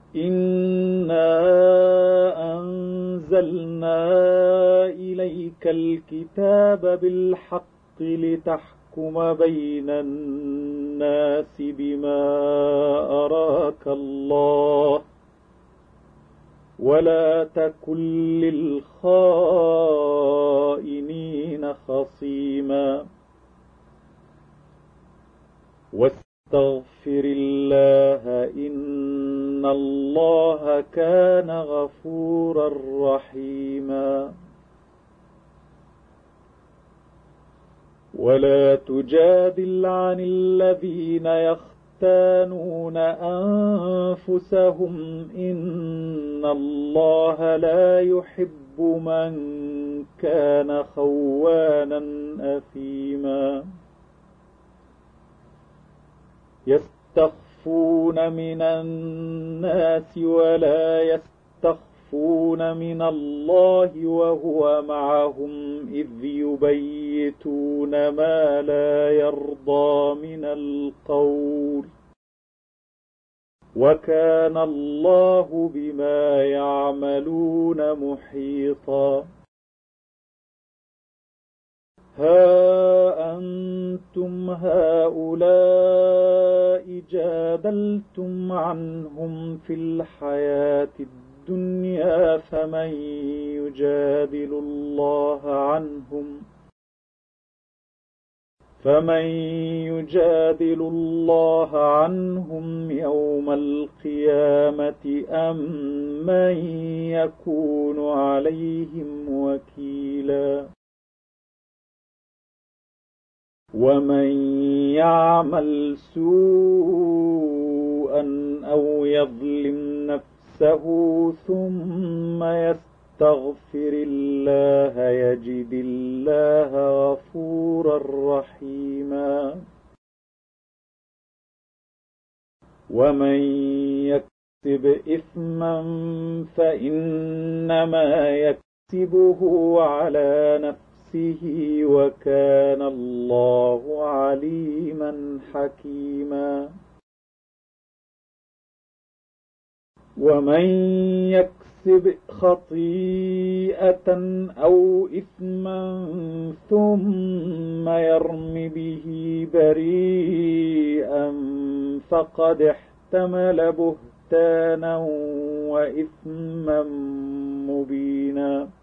إنا أنزلنا إليك الكتاب بالحق لتحكم بين الناس بما أراك الله ولا تكن للخائنين خصيما واستغفر الله إن الله كان غفورا رحيما ولا تجادل عن الذين يختانون أنفسهم إن الله لا يحب من كان خوانا أثيما يستخفون من الناس ولا يستخفون من الله وهو معهم إذ يبيتون ما لا يرضى من القول وكان الله بما يعملون محيطا ها أنتم هؤلاء جادلتم عنهم في الحياة الدنيا فمن يجادل الله عنهم يوم القيامة أم من يكون عليهم وكيلا ومن يعمل سوءا أو يظلم نفسه ثم يستغفر الله يجد الله غفورا رحيما ومن يكسب إثما فإنما يكسبه على نفسه وكان الله عليما حكيما ومن يكسب خطيئة أو إثما ثم يرم به بريئا فقد احتمل بهتانا وإثما مبينا